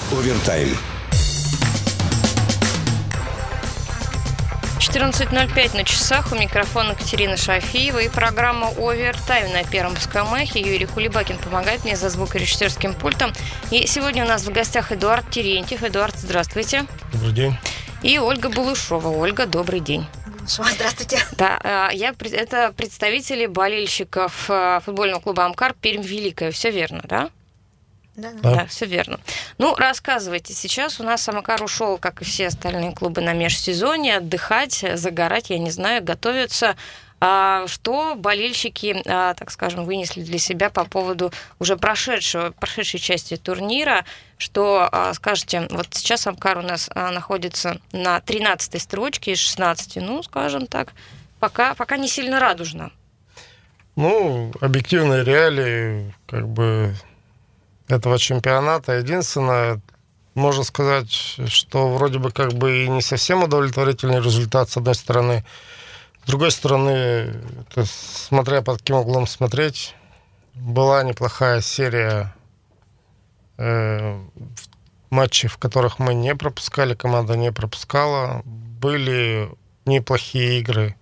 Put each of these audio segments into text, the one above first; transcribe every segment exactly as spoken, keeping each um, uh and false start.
Овертайм. четырнадцать ноль пять на часах. У микрофона Катерина Шафиева и программа «Овертайм» на Первом Пускомахе. Юрий Кулебакин помогает мне за звукорежиссерским пультом. И сегодня у нас в гостях Эдуард Терентьев. Эдуард, здравствуйте. Добрый день. И Ольга Булышова. Ольга, добрый день. Здравствуйте. Да, я, это представители болельщиков футбольного клуба «Амкар» Пермь-Великая. Все верно, да? Да, да. да, все верно. Ну, рассказывайте. Сейчас у нас «Амкар» ушел, как и все остальные клубы, на межсезонье, отдыхать, загорать, я не знаю, готовятся. А что болельщики, а, так скажем, вынесли для себя по поводу уже прошедшего, прошедшей части турнира? Что а, скажете, вот сейчас «Амкар» у нас а, находится на тринадцатой строчке из шестнадцати, ну, скажем так, пока, пока не сильно радужно. Ну, объективные реалии, как бы, этого чемпионата. Единственное, можно сказать, что вроде бы как бы и не совсем удовлетворительный результат, с одной стороны. С другой стороны, то есть, смотря под каким углом смотреть, была неплохая серия э, матчей, в которых мы не пропускали, команда не пропускала. Были неплохие игры,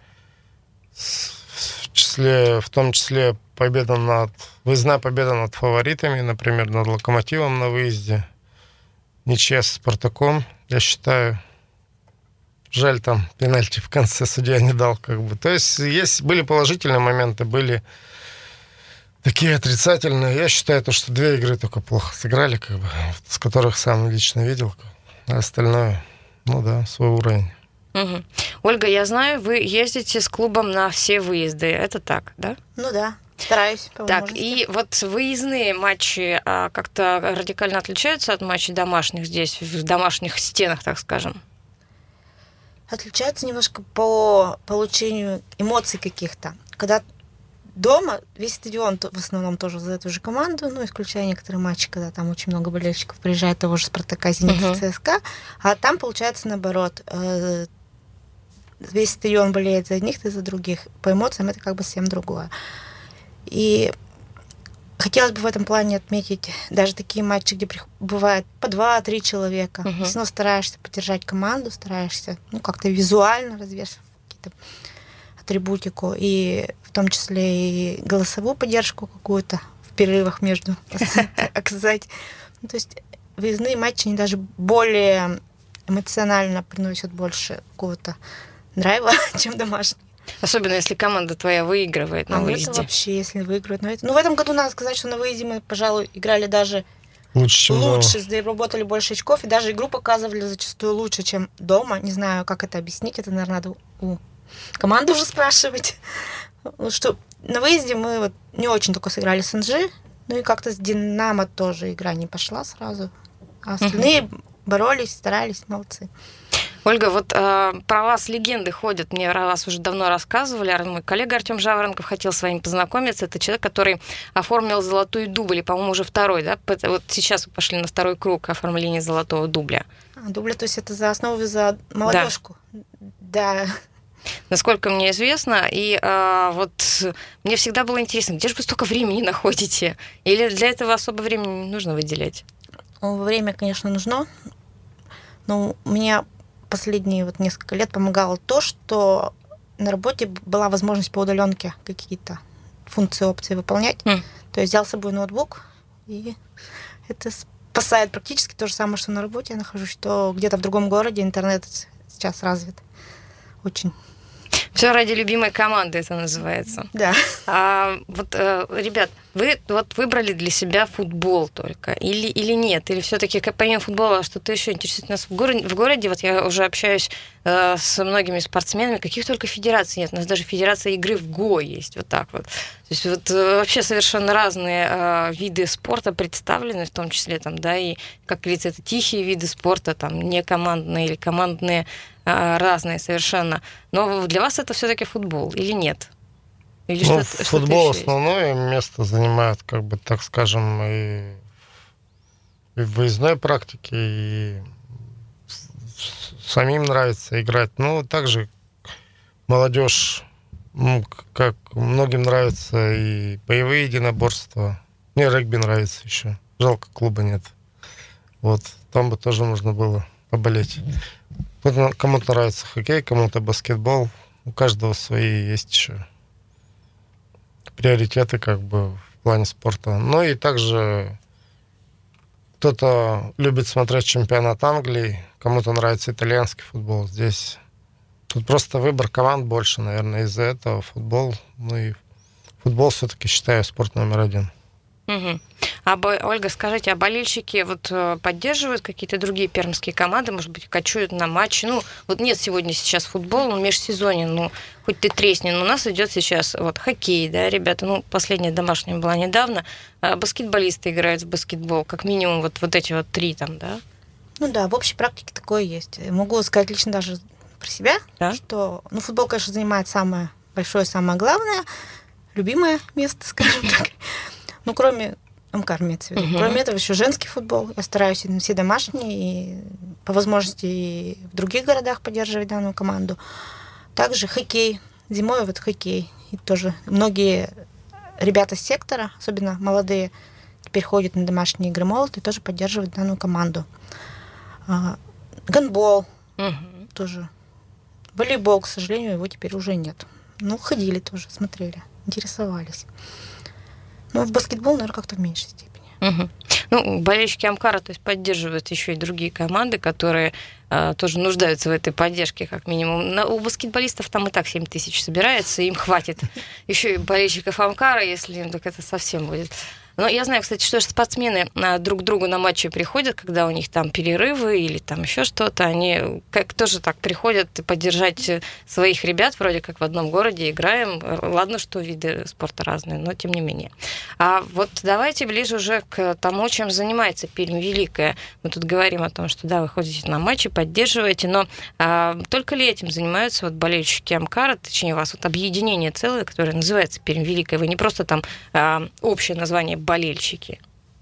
в, числе, в том числе победа над... Выездная победа над фаворитами, например, над «Локомотивом» на выезде. Ничья с «Спартаком», я считаю. Жаль, там пенальти в конце судья не дал, как бы. То есть, есть были положительные моменты, были такие отрицательные. Я считаю, то, что две игры только плохо сыграли, как бы, с которых сам лично видел. А остальное, ну да, свой уровень. Угу. Ольга, я знаю, вы ездите с клубом на все выезды. Это так, да? Ну да. Стараюсь, по Так, и вот выездные матчи а, как-то радикально отличаются от матчей домашних здесь, в домашних стенах, так скажем? Отличаются немножко по получению эмоций каких-то. Когда дома весь стадион в основном тоже за эту же команду, ну, исключая некоторые матчи, когда там очень много болельщиков приезжает, того же «Спартака», «Зенита», uh-huh. «ЦСКА», а там получается наоборот. Весь стадион болеет за одних и за других. По эмоциям это как бы совсем другое. И хотелось бы в этом плане отметить даже такие матчи, где бывает по два-три человека. Uh-huh. Все равно стараешься поддержать команду, стараешься ну, как-то визуально развешивать какие-то атрибутику, и в том числе и голосовую поддержку какую-то в перерывах между оказать. Ну, то есть выездные матчи, они даже более эмоционально приносят больше какого-то драйва, чем домашние. Особенно, если команда твоя выигрывает на а выезде. Это вообще, если выигрывает. Но это... Ну, в этом году надо сказать, что на выезде мы, пожалуй, играли даже лучше, чем лучше, заработали больше очков, и даже игру показывали зачастую лучше, чем дома. Не знаю, как это объяснить. Это, наверное, надо у команды уже спрашивать. Что на выезде мы вот не очень только сыграли с эн джи, ну и как-то с «Динамо» тоже игра не пошла сразу. А остальные uh-huh. боролись, старались, молодцы. Ольга, вот э, про вас легенды ходят, мне про вас уже давно рассказывали, мой коллега Артем Жаворонков хотел с вами познакомиться, это человек, который оформил золотой дубль, по-моему, уже второй, да? Вот сейчас вы пошли на второй круг оформления золотого дубля. А, дубля, то есть это за основу, за молодежку? Да. да. Насколько мне известно, и э, вот мне всегда было интересно, где же вы столько времени находите? Или для этого особо времени не нужно выделять? Время, конечно, нужно, но у меня последние вот несколько лет помогало то, что на работе была возможность по удаленке какие-то функции, опции выполнять. Mm. То есть взял с собой ноутбук, и это спасает практически то же самое, что на работе я нахожусь, что где-то в другом городе интернет сейчас развит очень. Все ради любимой команды это называется. Да. А, вот, ребят, вы вот выбрали для себя футбол только или, или нет? Или все-таки помимо футбола что-то еще интересует нас в городе? В городе вот я уже общаюсь э, с многими спортсменами, каких только федераций нет. У нас даже федерация игры в го есть, вот так вот. То есть вот вообще совершенно разные э, виды спорта представлены, в том числе там, да, и, как говорится, это тихие виды спорта, там, не командные или командные, э, разные совершенно. Но для вас это все-таки футбол или нет? Или ну, что-то, футбол что-то основное место занимает, как бы, так скажем, и, и в выездной практике, и самим нравится играть. Ну, также молодежь, ну, как многим нравятся и боевые единоборства. Мне регби нравится еще. Жалко, клуба нет. Вот, там бы тоже можно было поболеть. Вот кому-то нравится хоккей, кому-то баскетбол. У каждого свои есть еще приоритеты как бы в плане спорта. Ну и также кто-то любит смотреть чемпионат Англии, кому-то нравится итальянский футбол. Здесь тут просто выбор команд больше, наверное, из-за этого футбол. Ну и футбол все-таки считаю спорт номер один. Угу. А, Ольга, скажите, а болельщики вот поддерживают какие-то другие пермские команды, может быть, кочуют на матчи? Ну, вот нет сегодня сейчас футбола, ну, межсезонье, ну, хоть ты тресни, но у нас идет сейчас вот хоккей, да, ребята, ну, последняя домашняя была недавно, а баскетболисты играют в баскетбол, как минимум вот, вот эти вот три там, да? Ну да, в общей практике такое есть. Могу сказать лично даже про себя, да? Что, ну, футбол, конечно, занимает самое большое, самое главное, любимое место, скажем так. Ну, кроме МКАР, имеется в виду. Uh-huh. Кроме этого, еще женский футбол. Я стараюсь все домашние и по возможности и в других городах поддерживать данную команду. Также хоккей. Зимой вот хоккей. И тоже многие ребята с сектора, особенно молодые, теперь ходят на домашние игры молот и тоже поддерживают данную команду. А, гандбол uh-huh. тоже. Волейбол, к сожалению, его теперь уже нет. Ну, ходили тоже, смотрели, интересовались. Ну, в баскетбол, наверное, как-то в меньшей степени. Угу. Ну, болельщики Амкара, то есть, поддерживают еще и другие команды, которые а, тоже нуждаются в этой поддержке, как минимум. На, у баскетболистов там и так семь тысяч собирается, им хватит еще и болельщиков Амкара, если им так это совсем будет. Но я знаю, кстати, что спортсмены друг к другу на матчи приходят, когда у них там перерывы или там еще что-то. Они как тоже так приходят поддержать своих ребят, вроде как в одном городе играем. Ладно, что виды спорта разные, но тем не менее. А вот давайте ближе уже к тому, чем занимается Пермь Великая. Мы тут говорим о том, что да, вы ходите на матчи, поддерживаете, но а, только ли этим занимаются вот болельщики Амкара, точнее, у вас вот объединение целое, которое называется Пермь Великая. Вы не просто там а, общее название болельщики?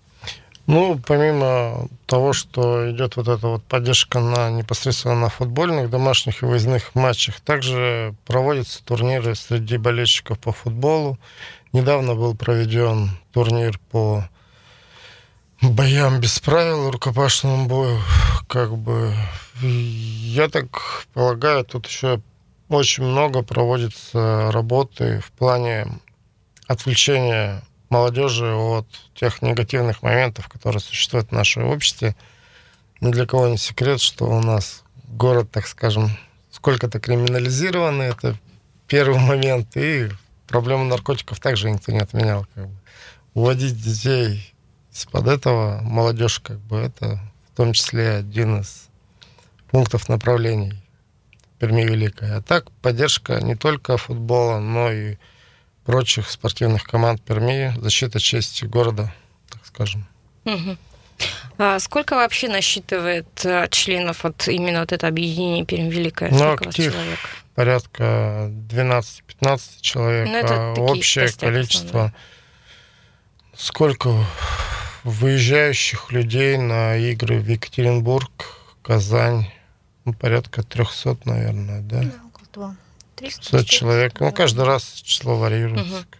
Ну, помимо того, что идет вот эта вот поддержка на непосредственно на футбольных, домашних и выездных матчах, также проводятся турниры среди болельщиков по футболу. Недавно был проведен турнир по боям без правил, рукопашному бою. Как бы, я так полагаю, тут еще очень много проводится работы в плане отвлечения молодежи от тех негативных моментов, которые существуют в нашем обществе. Ни для кого не секрет, что у нас город, так скажем, сколько-то криминализированный, это первый момент, и проблему наркотиков также никто не отменял. Как бы. Уводить детей из-под этого, молодежь, как бы, это в том числе один из пунктов направлений Перми Великой. А так, поддержка не только футбола, но и прочих спортивных команд Перми, защита чести города, так скажем. Угу. А сколько вообще насчитывает членов вот именно вот это объединение Пермь Великая? Ну, актив порядка двенадцать-пятнадцать человек, ну, а общее количество... Основное. Сколько выезжающих людей на игры в Екатеринбург, Казань? Ну, порядка триста, наверное, да? Да, около того. триста человек. Ну, каждый раз число варьируется. Угу.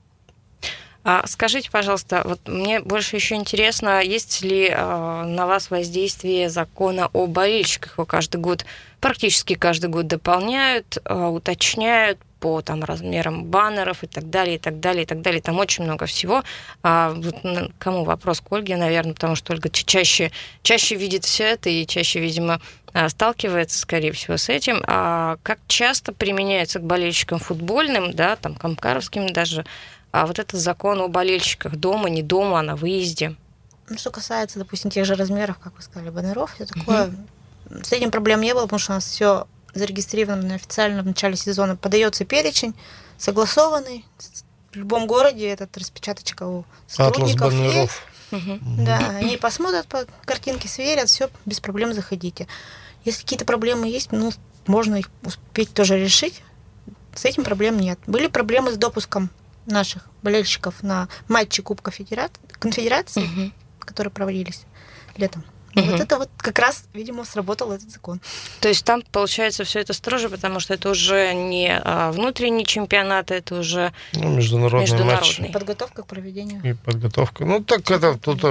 А скажите, пожалуйста, вот мне больше еще интересно, есть ли э, на вас воздействие закона о болельщиках? Его каждый год, практически каждый год дополняют, э, уточняют по там, размерам баннеров и так далее, и так далее, и так далее. Там очень много всего. А, вот, кому вопрос? К Ольге, наверное, потому что Ольга чаще, чаще видит все это и чаще, видимо, сталкивается, скорее всего, с этим. А как часто применяется к болельщикам футбольным, да, там, к амкаровским даже, а вот этот закон о болельщиках дома, не дома, а на выезде? Ну, что касается, допустим, тех же размеров, как вы сказали, баннеров, все такое, угу. С этим проблем не было, потому что у нас все зарегистрировано официально в начале сезона, подается перечень, согласованный. В любом городе этот распечаточка у сотрудников есть. Угу. Да, они посмотрят по картинке, сверят, все, без проблем заходите. Если какие-то проблемы есть, ну, можно их успеть тоже решить. С этим проблем нет. Были проблемы с допуском наших болельщиков на матчи Кубка Федера... Конфедерации, угу. которые проводились летом. Угу. Вот это вот как раз, видимо, сработал этот закон. То есть там, получается, все это строже, потому что это уже не внутренний чемпионат, это уже ну, международный, международный матч. Подготовка к проведению. И подготовка. Ну, так это тут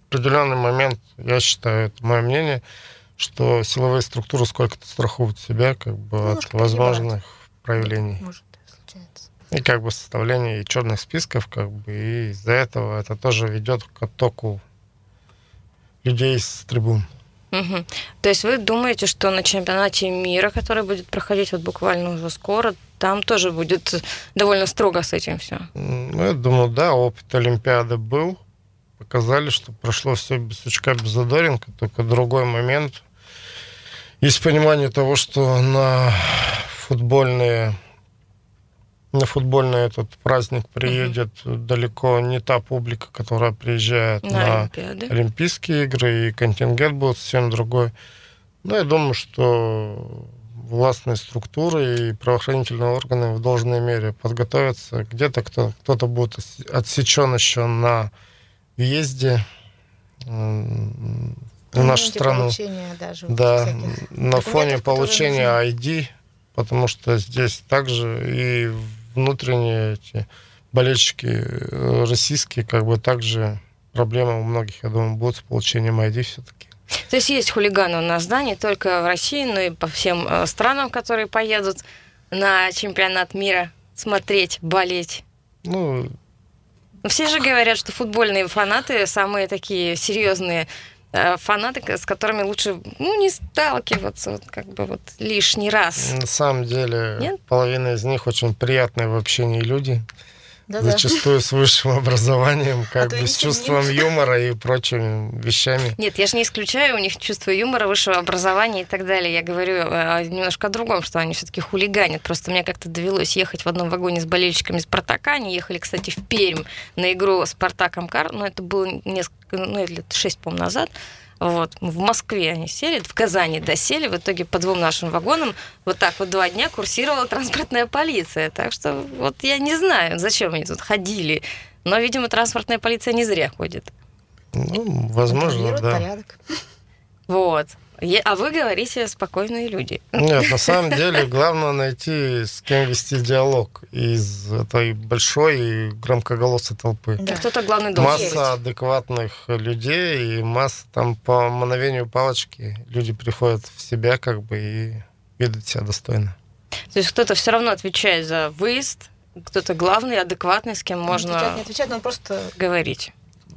определенный момент, я считаю, это мое мнение, что силовые структуры сколько-то страхуют себя как бы ну, от возможных проявлений. Может, случается. И как бы составление и черных списков, как бы, и из-за этого это тоже ведет к оттоку людей с трибун. Угу. То есть вы думаете, что на чемпионате мира, который будет проходить вот буквально уже скоро, там тоже будет довольно строго с этим все? Ну, я думаю, да, опыт Олимпиады был. Показали, что прошло все без сучка, без задоринка, только другой момент. Есть понимание того, что на футбольные, на футбольный этот праздник приедет uh-huh. далеко не та публика, которая приезжает на, на Олимпиады. Олимпийские игры, и контингент будет совсем другой. Но я думаю, что властные структуры и правоохранительные органы в должной мере подготовятся. Где-то кто, кто-то будет отсечен еще на въезде в нашу страну, даже да, на фоне получения нужны. ай ди, потому что здесь также и внутренние эти болельщики российские, как бы также проблема у многих, я думаю, будет с получением ай ди все-таки. То есть есть хулиганы у нас, да, не только в России, но и по всем странам, которые поедут на чемпионат мира смотреть, болеть. Ну, все же говорят, что футбольные фанаты самые такие серьезные фанаты, с которыми лучше ну, не сталкиваться вот, как бы вот лишний раз. На самом деле, Нет? половина из них очень приятные в общении люди. Да-да. Зачастую с высшим образованием, как а бы с чувством нет. юмора и прочими вещами. Нет, я же не исключаю у них чувство юмора, высшего образования и так далее. Я говорю э, немножко о другом, что они все-таки хулиганят. Просто мне как-то довелось ехать в одном вагоне с болельщиками «Спартака». Они ехали, кстати, в Пермь на игру «Спартак-Амкар». Но это было несколько, ну, лет шесть, по-моему, назад. Вот. В Москве они сели, в Казани досели. В итоге по двум нашим вагонам вот так вот два дня курсировала транспортная полиция. Так что вот я не знаю, зачем они тут ходили. Но, видимо, транспортная полиция не зря ходит. Ну, возможно, да. Порядок. Вот. А вы говорите спокойные люди. Нет, на самом деле главное найти, с кем вести диалог из этой большой и громкоголосой толпы. Да. Кто-то главный должен Масса быть. адекватных людей, и масса там по мановению палочки люди приходят в себя как бы и ведут себя достойно. То есть кто-то все равно отвечает за выезд, кто-то главный, адекватный, с кем можно отвечать, не отвечать, но просто говорить.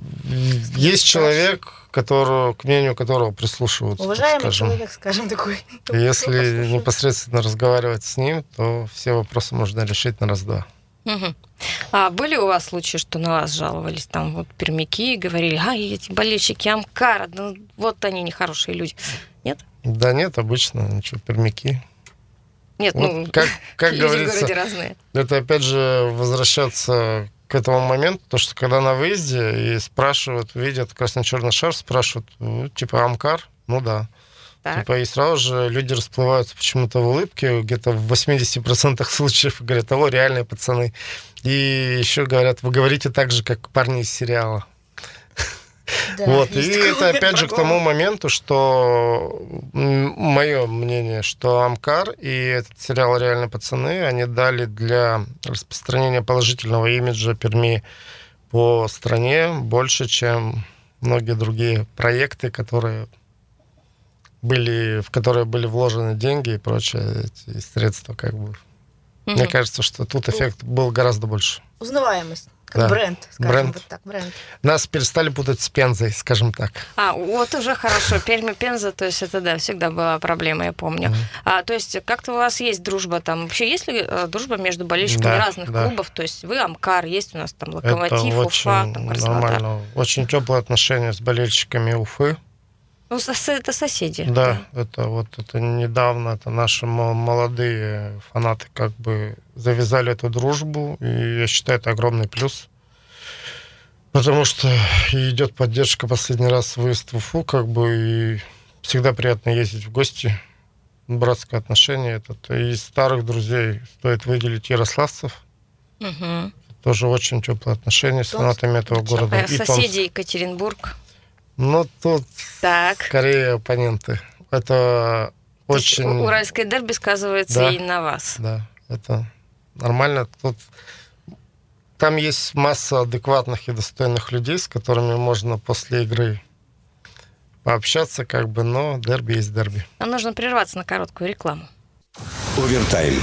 Есть человек, которого, к мнению которого прислушиваются. Уважаемый скажем. человек, скажем, такой. Если непосредственно разговаривать с ним, то все вопросы можно решить на раз-два. Угу. А были у вас случаи, что на вас жаловались там вот пермяки, говорили, а эти болельщики Амкара, ну вот они нехорошие люди. Нет? Да нет, обычно, ничего, пермяки. Нет, вот ну, как, как люди говорится, в городе разные. Это опять же возвращаться к этому моменту, то что когда на выезде и спрашивают, видят красно-черный шар, спрашивают, ну, типа Амкар, ну да. Так. Типа, и сразу же люди расплываются почему-то в улыбке, где-то в восемьдесят процентов случаев говорят, о, реальные пацаны. И еще говорят, вы говорите так же, как парни из сериала. Да, вот. И это опять другого. же к тому моменту, что мое мнение, что Амкар и этот сериал «Реальные пацаны», они дали для распространения положительного имиджа Перми по стране больше, чем многие другие проекты, которые были, в которые были вложены деньги и прочие эти средства, как бы. Угу. Мне кажется, что тут эффект был гораздо больше. Узнаваемость. Как да. бренд, скажем, бренд. вот так, бренд. Нас перестали путать с Пензой, скажем так. А, вот уже хорошо. Пермь и Пенза, то есть это, да, всегда была проблема, я помню. Mm-hmm. А, то есть как-то у вас есть дружба там? Вообще есть ли дружба между болельщиками да, разных да. клубов? То есть вы Амкар, есть у нас там Локомотив, это Уфа, там Краснодар. Нормально. Очень теплые отношения с болельщиками Уфы. Ну, это соседи. Да, да, это вот это недавно, это наши молодые фанаты как бы завязали эту дружбу, и я считаю, это огромный плюс. Потому что идет поддержка, последний раз выезд в Уфу, как бы, и всегда приятно ездить в гости. Братское отношение. Этот. Из старых друзей стоит выделить ярославцев. Угу. Тоже очень теплые отношения с фанатами этого города. А соседи Екатеринбург? Ну, тут так. скорее оппоненты. Это То очень... Уральское дерби сказывается да, и на вас. Да, это нормально. Тут там есть масса адекватных и достойных людей, с которыми можно после игры пообщаться, как бы, но дерби есть дерби. Нам нужно прерваться на короткую рекламу. Овертайм.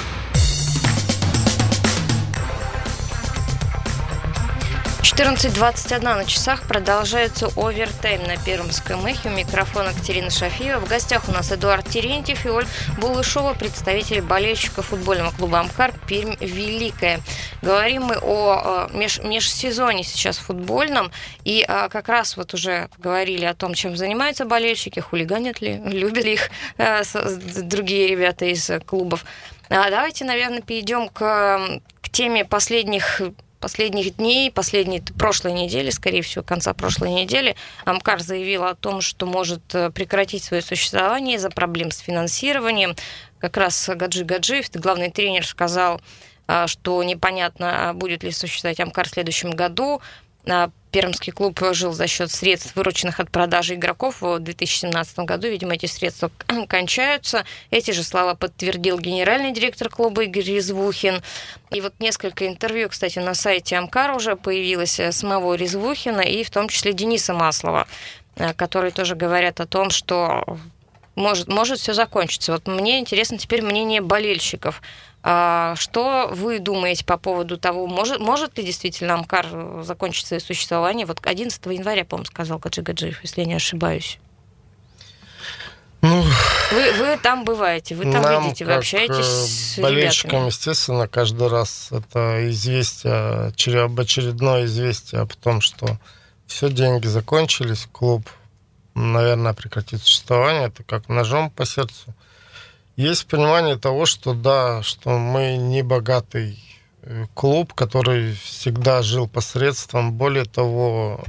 четырнадцать двадцать один на часах, продолжается овертайм на Пермском эхе. У микрофона Катерина Шафиева. В гостях у нас Эдуард Терентьев и Ольга Булышова, представители болельщиков футбольного клуба «Амкар» Пермь Великая. Говорим мы о меж, межсезонье сейчас футбольном. И а, как раз вот уже говорили о том, чем занимаются болельщики, хулиганят ли, любят ли их а, с, другие ребята из клубов. А, давайте, наверное, перейдем к, к теме последних последних дней, последней, прошлой недели, скорее всего, конца прошлой недели, «Амкар» заявил о том, что может прекратить свое существование из-за проблем с финансированием. Как раз Гаджи Гаджиев, главный тренер, сказал, что непонятно, будет ли существовать «Амкар» в следующем году. Пермский клуб жил за счет средств, вырученных от продажи игроков в две тысячи семнадцатом году. Видимо, эти средства кончаются. Эти же слова подтвердил генеральный директор клуба Игорь Резвухин. И вот несколько интервью, кстати, на сайте «Амкар» уже появилось самого Резвухина и в том числе Дениса Маслова, которые тоже говорят о том, что может, может все закончиться. Вот мне интересно теперь мнение болельщиков. Что вы думаете по поводу того, может, может ли действительно «Амкар» закончить свое существование? Вот одиннадцатого января, по-моему, сказал Гаджи Гаджиев, если я не ошибаюсь. Ну, вы, вы там бываете, вы там нам, видите, вы общаетесь с болельщикам, ребятами. естественно, каждый раз это известие, об очередное известие о том, что все, деньги закончились, клуб, наверное, прекратит существование. Это как ножом по сердцу. Есть понимание того, что да, что мы не богатый клуб, который всегда жил посредством. Более того,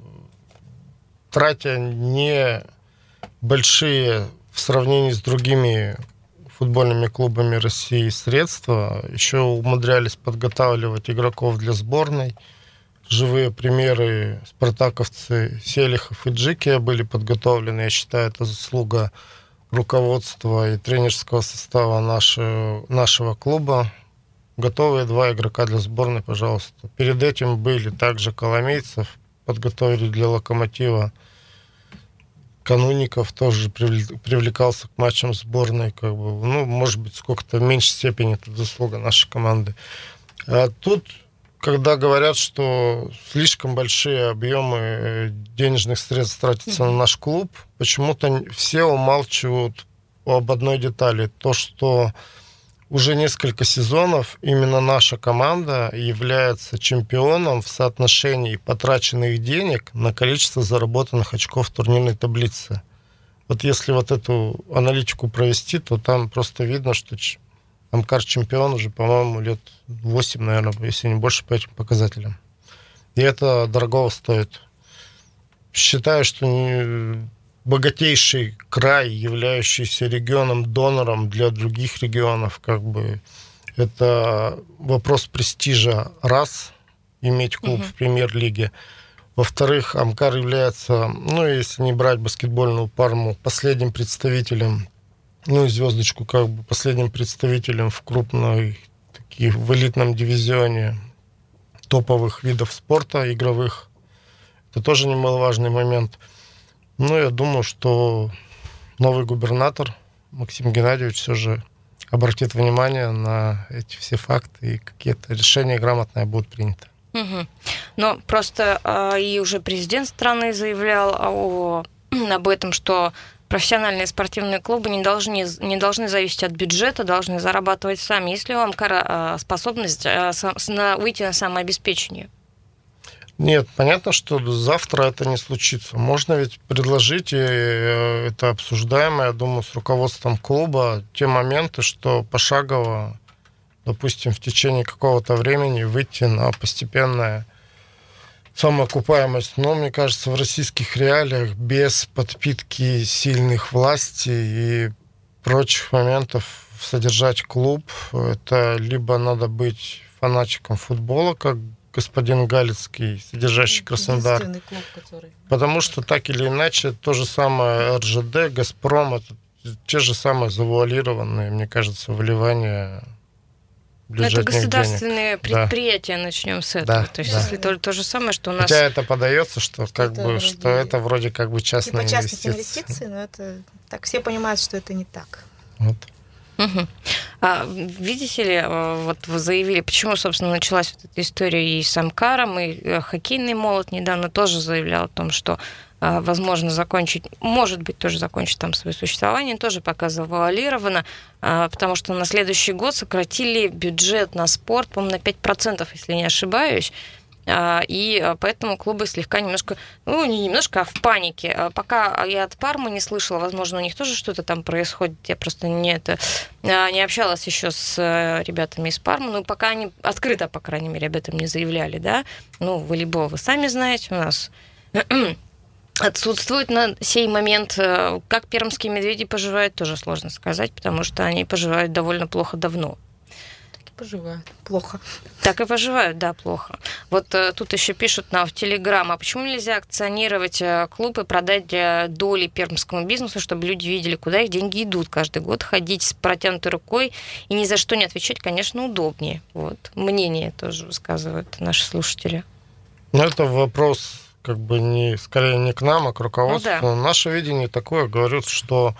тратя не большие в сравнении с другими футбольными клубами России средства, еще умудрялись подготавливать игроков для сборной. Живые примеры: спартаковцы Селихов и Джикия были подготовлены. Я считаю, это заслуга руководства и тренерского состава нашего, нашего клуба. Готовые два игрока для сборной, пожалуйста. Перед этим были также Коломейцев, подготовили для Локомотива. Кануников тоже привлекался к матчам сборной. Как бы, ну, может быть, сколько-то в меньшей степени это заслуга нашей команды. А тут, когда говорят, что слишком большие объемы денежных средств тратятся на наш клуб, почему-то все умалчивают об одной детали. То, что уже несколько сезонов именно наша команда является чемпионом в соотношении потраченных денег на количество заработанных очков в турнирной таблице. Вот если вот эту аналитику провести, то там просто видно, что «Амкар» чемпион уже, по-моему, лет восемь, наверное, если не больше, по этим показателям. И это дорого стоит. Считаю, что богатейший край, являющийся регионом-донором для других регионов, как бы, это вопрос престижа, раз, иметь клуб [S2] Uh-huh. [S1] В премьер-лиге. Во-вторых, «Амкар» является, ну, если не брать баскетбольную Парму, последним представителем, ну и звездочку, как бы последним представителем в крупной, таких, в элитном дивизионе топовых видов спорта игровых. Это тоже немаловажный момент. Ну, я думаю, что новый губернатор Максим Геннадьевич все же обратит внимание на эти все факты, и какие-то решения грамотные будут приняты. Угу. Но просто э, и уже президент страны заявлял о, об этом, что профессиональные спортивные клубы не должны, не должны зависеть от бюджета, должны зарабатывать сами. Есть ли у «Амкара» способность на, выйти на самообеспечение? Нет, понятно, что завтра это не случится. Можно ведь предложить, и это обсуждаемо, я думаю, с руководством клуба, те моменты, что пошагово, допустим, в течение какого-то времени выйти на постепенное самоокупаемость. Но, мне кажется, в российских реалиях без подпитки сильных властей и прочих моментов содержать клуб, это либо надо быть фанатиком футбола, как господин Галицкий, содержащий Краснодар. Клуб, который... Потому что так или иначе то же самое эр жэ дэ, Газпром, это те же самые завуалированные, мне кажется, вливания бюджетных это государственные денег. предприятия, да. Начнем с этого. Да, то есть, да. если то, то же самое, что у нас... Хотя это подается, что, Что как это бы, вроде- что это вроде как бы частные Типа частных инвестиции. инвестиций, но это так все понимают, что это не так. Вот. Угу. А видите ли, вот вы заявили, почему, собственно, началась вот эта история и с Амкаром, и хоккейный молот недавно тоже заявлял о том, что возможно закончить, может быть, тоже закончить там свое существование, тоже пока завуалировано, потому что на следующий год сократили бюджет на спорт, по-моему, на пять процентов, если не ошибаюсь. И поэтому клубы слегка немножко, ну, не немножко, а в панике. Пока я от Пармы не слышала, возможно, у них тоже что-то там происходит. Я просто не, это, не общалась еще с ребятами из Пармы. Ну, пока они открыто, по крайней мере, об этом не заявляли, да. Ну, волейбол, вы сами знаете, у нас отсутствует на сей момент. Как пермские медведи поживают, тоже сложно сказать, потому что они поживают довольно плохо давно. Поживают плохо. Так и поживают, да, плохо. Вот э, тут еще пишут нам в Телеграм, а почему нельзя акционировать э, клуб и продать э, доли пермскому бизнесу, чтобы люди видели, куда их деньги идут каждый год, ходить с протянутой рукой и ни за что не отвечать, конечно, удобнее. Вот. Мнение тоже высказывают наши слушатели. Ну, это вопрос, как бы, не, скорее не к нам, а к руководству. Ну, да. Наше видение такое, говорят, что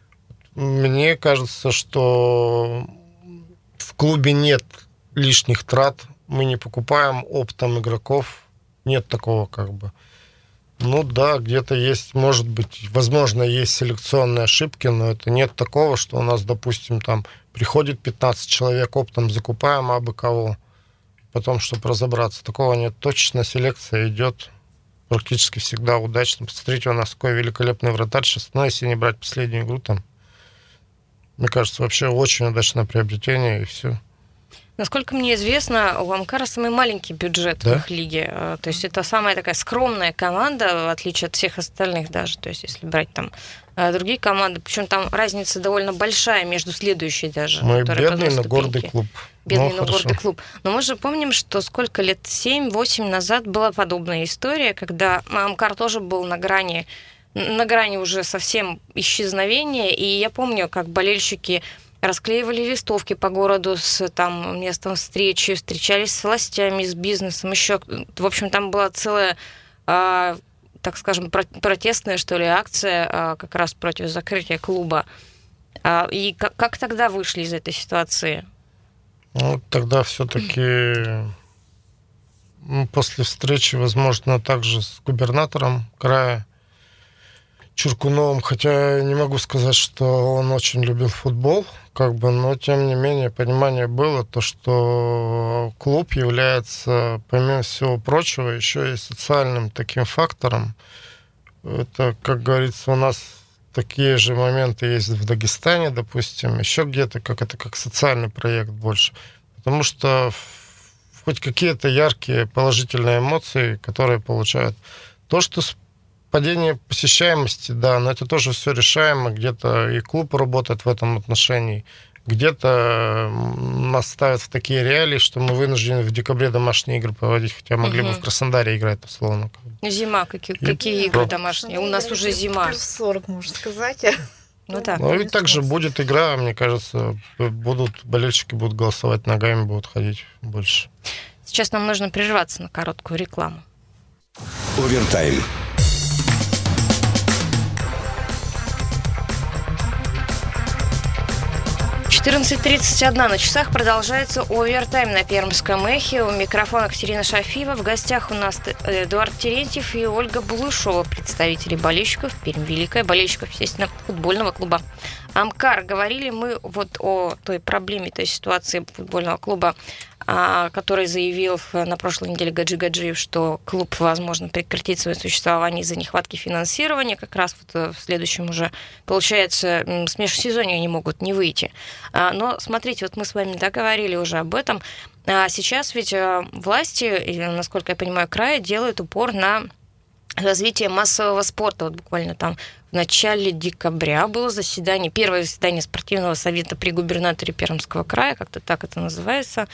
мне кажется, что в клубе нет лишних трат, мы не покупаем оптом игроков, нет такого как бы. Ну да, где-то есть, может быть, возможно, есть селекционные ошибки, но это нет такого, что у нас, допустим, там приходит пятнадцать человек, оптом закупаем абы кого, потом, чтобы разобраться. Такого нет. Точечно селекция идет практически всегда удачно. Посмотрите, у нас какой великолепный вратарь сейчас, ну, если не брать последнюю игру, там, мне кажется, вообще очень удачное приобретение, и все. Насколько мне известно, у Амкара самый маленький бюджет, да, в их лиге. То есть это самая такая скромная команда, в отличие от всех остальных даже. То есть если брать там другие команды, причем там разница довольно большая между следующей даже. Мы бедный, но гордый клуб. Бедный, ну, но хорошо. гордый клуб. Но мы же помним, что сколько лет, семь-восемь назад была подобная история, когда Амкар тоже был на грани на грани уже совсем исчезновения, и я помню, как болельщики расклеивали листовки по городу с там местом встречи, встречались с властями, с бизнесом, еще, в общем, там была целая, а, так скажем, протестная, что ли, акция а, как раз против закрытия клуба. А, и как, как тогда вышли из этой ситуации? Ну, тогда все-таки после встречи, возможно, также с губернатором края Чуркуновым, хотя я не могу сказать, что он очень любил футбол, как бы, но тем не менее понимание было то, что клуб является, помимо всего прочего, еще и социальным таким фактором. Это, как говорится, у нас такие же моменты есть в Дагестане, допустим, еще где-то, как это как социальный проект больше, потому что хоть какие-то яркие положительные эмоции, которые получают. То, что падение посещаемости, да, но это тоже все решаемо. Где-то и клуб работает в этом отношении, где-то нас ставят в такие реалии, что мы вынуждены в декабре домашние игры проводить, хотя могли угу. бы в Краснодаре играть, условно. Зима, какие, какие игры домашние? У нас уже зима. Плюс сорок, можно сказать. Ну, да. Ну и также будет игра, мне кажется, будут болельщики будут голосовать ногами, будут ходить больше. Сейчас нам нужно прерваться на короткую рекламу. Овертайм. четырнадцать тридцать один на часах, продолжается овертайм на Пермском эхе. У микрофона Катерина Шафиева. В гостях у нас Эдуард Терентьев и Ольга Булышова, представители болельщиков Пермь Великая, болельщиков, естественно, футбольного клуба Амкар. Говорили мы вот о той проблеме, той ситуации футбольного клуба, который заявил на прошлой неделе Гаджи Гаджиев, что клуб, возможно, прекратит свое существование из-за нехватки финансирования. Как раз вот в следующем уже, получается, с межсезонья они могут не выйти. Но, смотрите, вот мы с вами договорили уже об этом. Сейчас ведь власти, насколько я понимаю, края делают упор на развитие массового спорта. Вот буквально там в начале декабря было заседание, первое заседание спортивного совета при губернаторе Пермского края, как-то так это называется.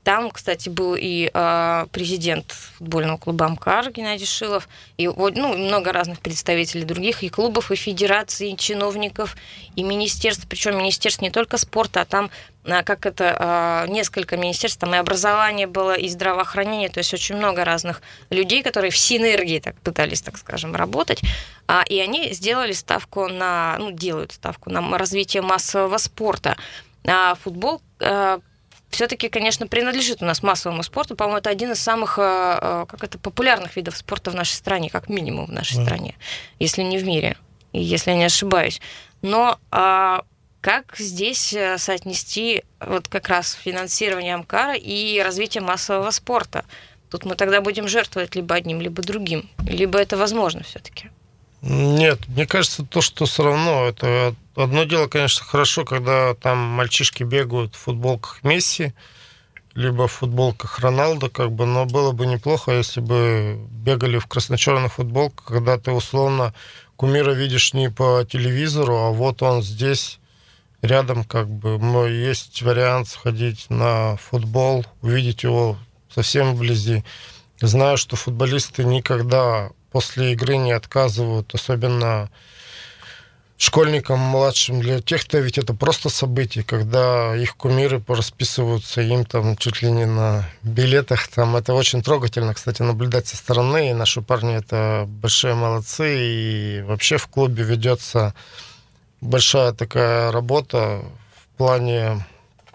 Там, кстати, был и э, президент футбольного клуба «Амкар» Геннадий Шилов, и ну, много разных представителей других и клубов, и федераций, и чиновников, и министерств. Причем министерств не только спорта, а там как это, несколько министерств, там и образование было, и здравоохранение, то есть очень много разных людей, которые в синергии так пытались, так скажем, работать, и они сделали ставку на, ну, делают ставку на развитие массового спорта. А футбол все-таки, конечно, принадлежит у нас массовому спорту. По-моему, это один из самых как это, популярных видов спорта в нашей стране, как минимум в нашей да. стране, если не в мире, если я не ошибаюсь. Но как здесь соотнести вот как раз финансирование Амкара и развитие массового спорта? Тут мы тогда будем жертвовать либо одним, либо другим. Либо это возможно все-таки? Нет, мне кажется, то, что все равно, это одно дело, конечно, хорошо, когда там мальчишки бегают в футболках Месси, либо в футболках Роналдо, как бы, но было бы неплохо, если бы бегали в красно-черных футболках, когда ты условно кумира видишь не по телевизору, а вот он здесь рядом, как бы, есть вариант сходить на футбол, увидеть его совсем вблизи. Знаю, что футболисты никогда после игры не отказывают, особенно школьникам младшим. Для тех-то ведь это просто событие, когда их кумиры порасписываются им там чуть ли не на билетах. Там это очень трогательно, кстати, наблюдать со стороны. И наши парни это большие молодцы. И вообще в клубе ведется большая такая работа в плане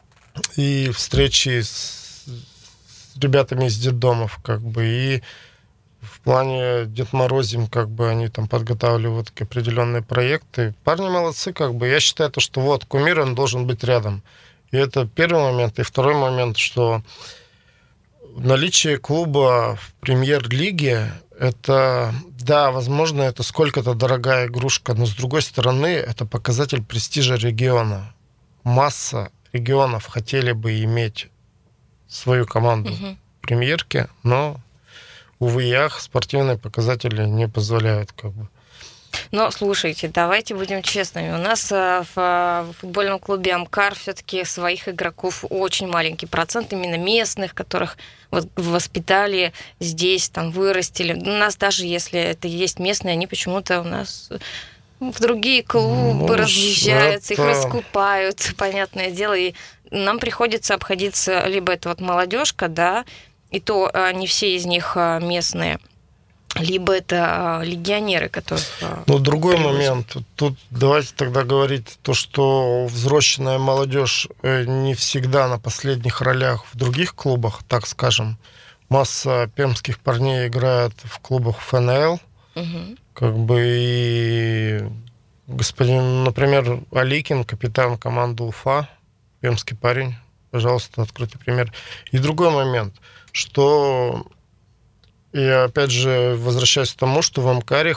и встречи с ребятами из детдомов, как бы, и в плане Дед Морозим, как бы, они там подготавливают определенные проекты. Парни молодцы, как бы. Я считаю, то, что вот кумир, он должен быть рядом. И это первый момент. И второй момент, что наличие клуба в премьер-лиге, это, да, возможно, это сколько-то дорогая игрушка, но, с другой стороны, это показатель престижа региона. Масса регионов хотели бы иметь свою команду угу. в премьерке, но, увы и ах, спортивные показатели не позволяют, как бы. Но слушайте, давайте будем честными. У нас в футбольном клубе Амкар все-таки своих игроков очень маленький процент, именно местных, которых вот воспитали здесь, там вырастили. У нас даже если это есть местные, они почему-то у нас в другие клубы ну, разъезжаются, это... их раскупают, понятное дело, и нам приходится обходиться либо это вот молодежка, да, и то не все из них местные, либо это легионеры, которых... Ну, другой привозят. Момент. Тут давайте тогда говорить то, что взросленная молодежь не всегда на последних ролях в других клубах, так скажем. Масса пермских парней играет в клубах эф эн эл. Угу. Как бы и господин, например, Аликин, капитан команды Уфа, пермский парень, пожалуйста, открытый пример. И другой момент, что... И опять же, возвращаясь к тому, что в Амкаре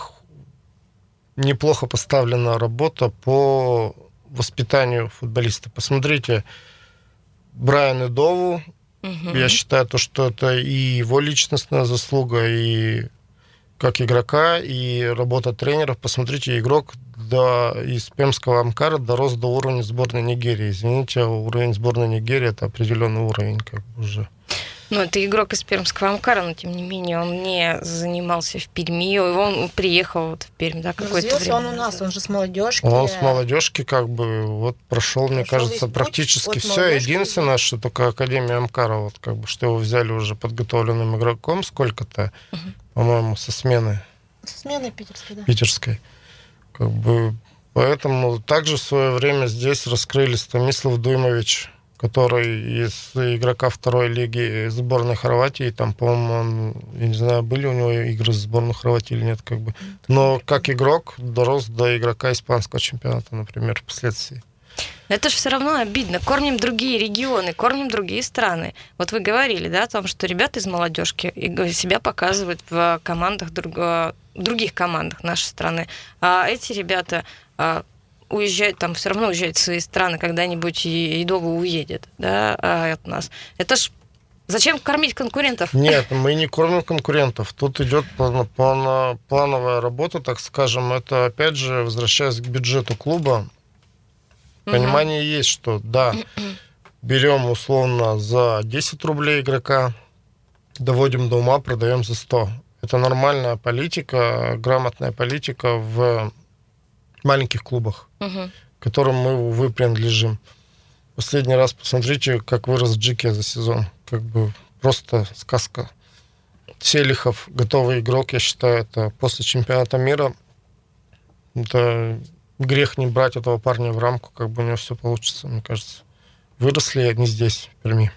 неплохо поставлена работа по воспитанию футболиста. Посмотрите, Брайан Эдову, угу. я считаю, то, что это и его личностная заслуга, и как игрока, и работа тренеров. Посмотрите, игрок до, из пермского Амкара дорос до уровня сборной Нигерии. Извините, уровень сборной Нигерии – это определенный уровень, как бы уже. Ну, это игрок из пермского Амкара, но, тем не менее, он не занимался в Перми, он приехал вот в Пермь, да, какое-то время. Он у нас, он же с молодежки. Он с молодежки, как бы, вот прошел, мне прошел кажется, практически все. Единственное, что только Академия Амкара, вот, как бы, что его взяли уже подготовленным игроком сколько-то, угу. по-моему, со смены. Со смены питерской, да. Питерской. Как бы, поэтому также в свое время здесь раскрыли Станислав Дуймович, который из игрока второй лиги сборной Хорватии, там, по-моему, он, я не знаю, были у него игры с сборной Хорватии или нет, как бы. Но как игрок дорос до игрока испанского чемпионата, например, впоследствии. Это же все равно обидно. Кормим другие регионы, кормим другие страны. Вот вы говорили, да, о том, что ребята из молодежки себя показывают в командах, в других командах нашей страны. А эти ребята... уезжают, там все равно уезжают в свои страны, когда-нибудь и Идова уедет, да, от нас. Это ж зачем кормить конкурентов? Нет, мы не кормим конкурентов. Тут идет плановая работа, так скажем. Это, опять же, возвращаясь к бюджету клуба, понимание угу. есть, что, да, берем условно за десять рублей игрока, доводим до ума, продаем за сто. Это нормальная политика, грамотная политика в маленьких клубах, угу. к которым мы, увы, принадлежим. Последний раз посмотрите, как вырос Джики за сезон. Как бы просто сказка. Селихов, готовый игрок, я считаю, это после чемпионата мира. Это грех не брать этого парня в рамку, как бы у него все получится, мне кажется. Выросли они здесь, в Перми.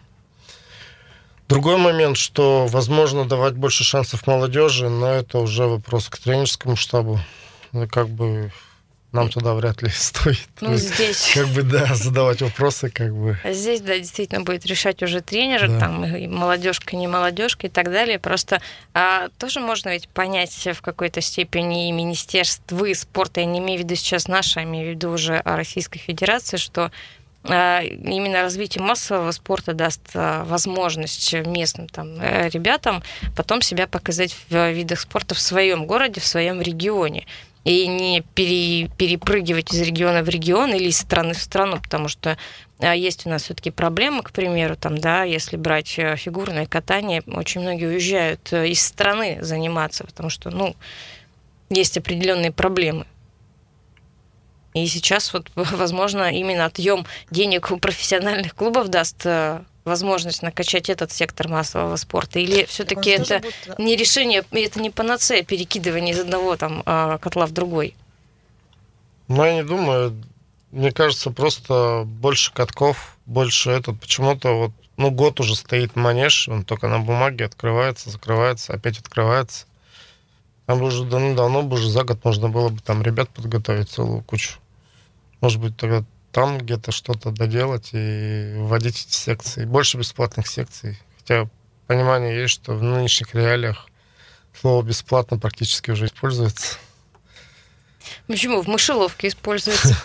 Другой момент, что возможно давать больше шансов молодежи, но это уже вопрос к тренерскому штабу. Ну, как бы нам туда вряд ли стоит. Ну, здесь... Как бы, да, задавать вопросы, как бы. Здесь, да, действительно будет решать уже тренер, да. там, и молодежка, не молодежка и так далее. Просто а, тоже можно ведь понять в какой-то степени и министерствы спорта, я не имею в виду сейчас наше, я имею в виду уже Российской Федерации, что а, именно развитие массового спорта даст а, возможность местным там, ребятам потом себя показать в видах спорта в своем городе, в своем регионе. И не пере, перепрыгивать из региона в регион или из страны в страну, потому что есть у нас все-таки проблемы, к примеру, там, да, если брать фигурное катание, очень многие уезжают из страны заниматься, потому что, ну, есть определенные проблемы. И сейчас, вот, возможно, именно отъем денег у профессиональных клубов даст возможность накачать этот сектор массового спорта? Или все-таки это будет... не решение, это не панацея, перекидывание из одного там котла в другой? Ну, я не думаю. Мне кажется, просто больше катков, больше этот. Почему-то вот, ну, год уже стоит манеж, он только на бумаге открывается, закрывается, опять открывается. Там уже давно бы уже за год можно было бы там ребят подготовить целую кучу. Может быть, тогда там где-то что-то доделать и вводить эти секции. Больше бесплатных секций. Хотя понимание есть, что в нынешних реалиях слово «бесплатно» практически уже используется. Почему? В мышеловке используется.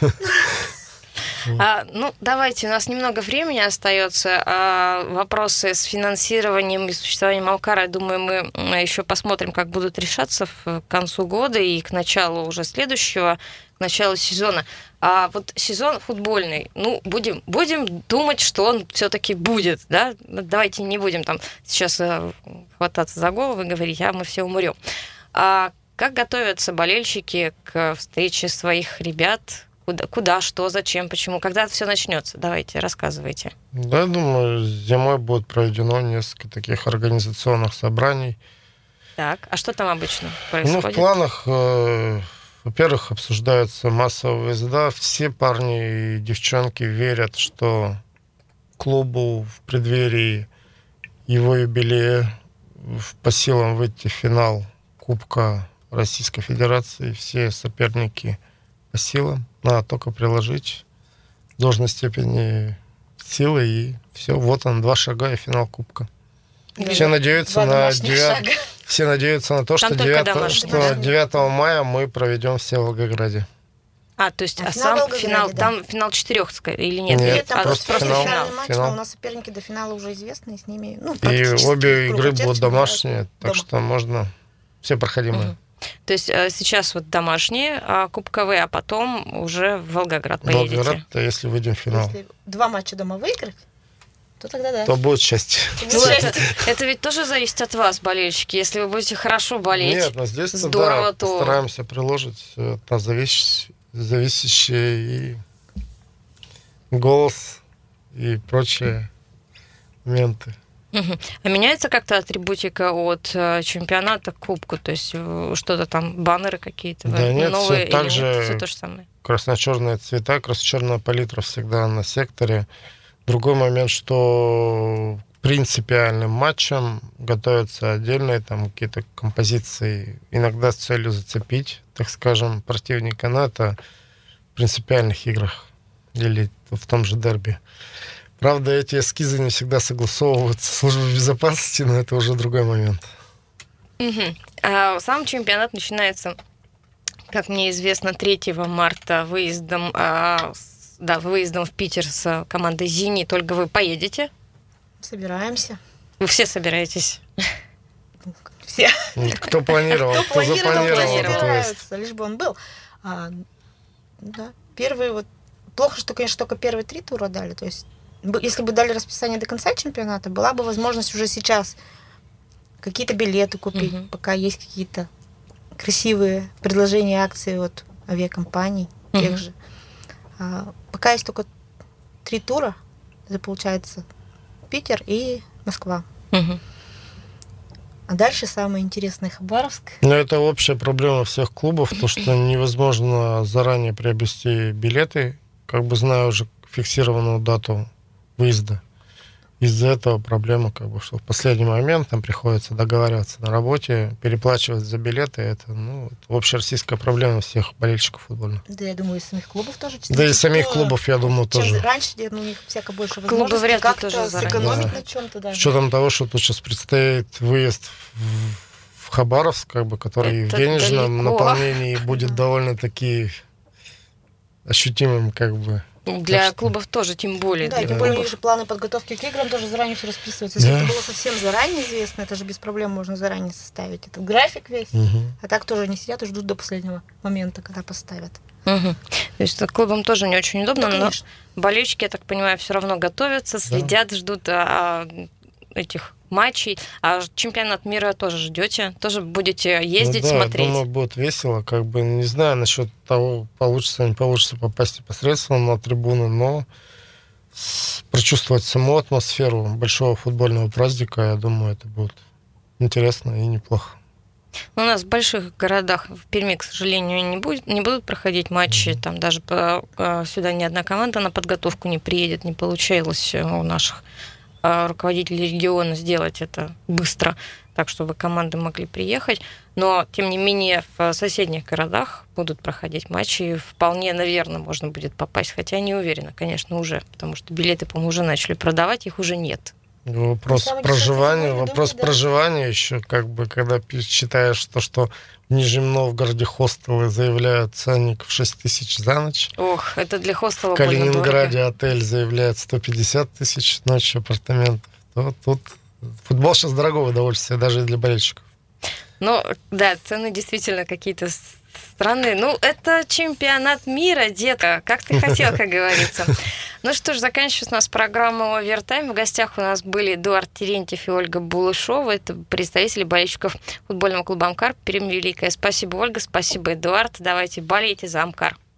А, ну, давайте, у нас немного времени остается. А, вопросы с финансированием и существованием Амкара, я думаю, мы еще посмотрим, как будут решаться к концу года и к началу уже следующего, к началу сезона. А вот сезон футбольный, ну, будем, будем думать, что он все-таки будет, да? Давайте не будем там сейчас хвататься за голову и говорить, а мы все умрем. А как готовятся болельщики к встрече своих ребят? Куда, куда, что, зачем, почему, когда все начнется? Давайте, рассказывайте. Да, я думаю, зимой будет проведено несколько таких организационных собраний. Так, а что там обычно происходит? Ну, в планах, э, во-первых, обсуждаются массовые выезда. Все парни и девчонки верят, что клубу в преддверии его юбилея по силам выйти в финал Кубка Российской Федерации. Все соперники по силам. Надо только приложить в должной степени силы, и все. Вот он, два шага и финал Кубка. И все надеются на девят... все надеются на то, что, девятого... что девятого мая мы проведем все в Волгограде. А, то есть а, а сам финал, да. Там финал четырех или нет? Нет, нет там а просто, просто финал. финал. Матч, финал. У нас соперники до финала уже известны, с ними... Ну, и обе игры будут домашние, так дома. Что можно... Все проходимые. Угу. То есть сейчас вот домашние, а кубковые, а потом уже в Волгоград поедете? Волгоград, если выйдем в финал. Если два матча дома выиграть, то тогда да. То будет счастье. Ну, это, это ведь тоже зависит от вас, болельщики. Если вы будете хорошо болеть, Нет, но здесь здорово, да, то... постараемся приложить от нас зависящие, зависящие и голос и прочие моменты. Угу. А меняется как-то атрибутика от э, чемпионата к кубку? То есть э, что-то там, баннеры какие-то? Да нет, новые, все так же, нет? Все то же самое. Красно-черные цвета, красно-черная палитра всегда на секторе. Другой момент, что принципиальным матчам готовятся отдельные там какие-то композиции, иногда с целью зацепить, так скажем, противника, но это в принципиальных играх или в том же дерби. Правда, эти эскизы не всегда согласовываются с службой безопасности, но это уже другой момент. Угу. А сам чемпионат начинается, как мне известно, третьего марта выездом, а, да, выездом в Питер с командой «Зенит». Только вы поедете? Собираемся. Вы все собираетесь? Все. Кто планировал, кто, кто запланировал. Лишь бы он был. А, да. Первый вот... Плохо, что, конечно, только первые три тура дали, то есть если бы дали расписание до конца чемпионата, была бы возможность уже сейчас какие-то билеты купить, угу. пока есть какие-то красивые предложения, акции от авиакомпаний, угу. тех же. А, пока есть только три тура, это получается Питер и Москва. Угу. А дальше самое интересное Хабаровск. Но это общая проблема всех клубов, то, что невозможно заранее приобрести билеты, как бы зная уже фиксированную дату выезда. Из-за этого проблема, как бы, что в последний момент там приходится договариваться на работе, переплачивать за билеты. Это, ну, это общероссийская проблема всех болельщиков футбольных. Да, я думаю, и самих клубов тоже. Да и самих клубов, я думаю, чем тоже. Раньше у них всяко больше Клубы возможностей вряд ли как-то тоже сэкономить да. на чем-то даже. С учетом того, что тут сейчас предстоит выезд в, в Хабаровск, как бы, который это в денежном далеко. наполнении будет довольно-таки ощутимым, как бы. Для что... клубов тоже, тем более. Да, для тем более у клубов. них же планы подготовки к играм тоже заранее все расписываются. Если да. это было совсем заранее известно, это же без проблем можно заранее составить этот график весь. Угу. А так тоже не сидят и ждут до последнего момента, когда поставят. Угу. То есть клубам тоже не очень удобно, да, но болельщики, я так понимаю, все равно готовятся, следят, да. ждут а, этих матчей. А чемпионат мира тоже ждете? Тоже будете ездить, ну, да, смотреть? Думаю, будет весело. Как бы не знаю насчет того, получится не получится попасть непосредственно на трибуны, но прочувствовать саму атмосферу большого футбольного праздника, я думаю, это будет интересно и неплохо. У нас в больших городах, в Перми, к сожалению, не, будет, не будут проходить матчи. Mm-hmm. Там даже по, сюда ни одна команда на подготовку не приедет. Не получилось у наших руководителей региона сделать это быстро, так, чтобы команды могли приехать. Но, тем не менее, в соседних городах будут проходить матчи. И вполне, наверное, можно будет попасть. Хотя не уверена, конечно, уже. Потому что билеты, по-моему, уже начали продавать, их уже нет. Вопрос ну, проживания, вопрос думаю, проживания да. еще, как бы, когда считаешь то, что в Нижнем Новгороде хостелы заявляют ценник в шесть тысяч за ночь. Ох, это для хостела. В Калининграде отель заявляет сто пятьдесят тысяч ночь апартаментов. То тут футбол сейчас дорогое удовольствие, даже и для болельщиков. Ну, да, цены действительно какие-то странные. Ну, это чемпионат мира, детка. Как ты хотел, как говорится. Ну что ж, заканчивается у нас программа «Овертайм». В гостях у нас были Эдуард Терентьев и Ольга Булышова. Это представители болельщиков футбольного клуба «Амкар». Пермь Великая. Спасибо, Ольга. Спасибо, Эдуард. Давайте болейте за «Амкар».